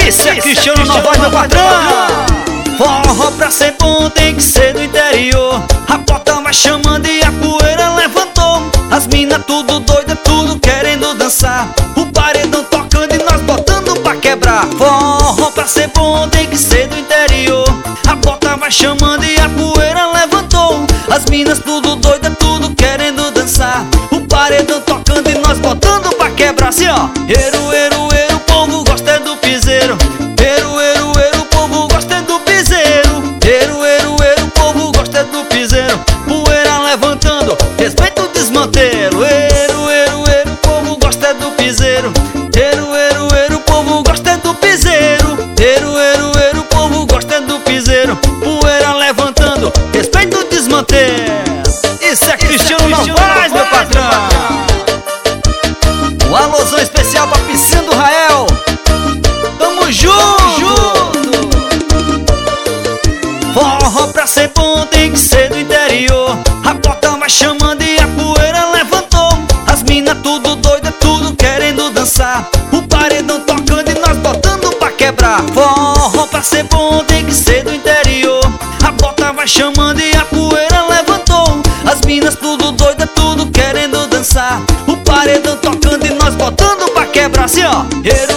Esse é Cristiano Novaes, meu patrão. Forró pra ser bom tem que ser do interior. A porta vai chamando e a poeira levantou. As minas tudo doida, tudo querendo dançar. O paredão tocando e nós botando pra quebrar. Forró pra ser bom tem que ser do interior. A porta vai chamando e a poeira levantou. As minas tudo doida, tudo querendo dançar. O paredão tocando e nós botando pra quebrar. Assim ó, eru, eru, eru, o povo gosta é do piseiro. Eru, eru, eru, o povo gosta é do piseiro. Eru, eru, eru, o povo gosta é do piseiro. Poeira levantando, respeita o desmanteiro. Eru, eru, eru, o povo gosta é do piseiro. Eru, eru, eru, o povo gosta é do piseiro. Eru, eru, eru, o povo gosta é do piseiro. Poeira levantando, respeita o desmanteiro. Isso é Cristiano Novaes, meu patrão. Um alôzão especial pra piscina do Rael. Tamo junto. Forró pra ser bom tem que ser do interior. A porta vai chamando e a poeira levantou. As minas tudo doida, tudo querendo dançar. O paredão tocando e nós botando pra quebrar. Forró pra ser bom tem que ser do interior. A porta vai chamando e a poeira levantou. As minas tudo doida, tudo querendo dançar. O paredão tocando e nós botando pra quebrar. Assim ó,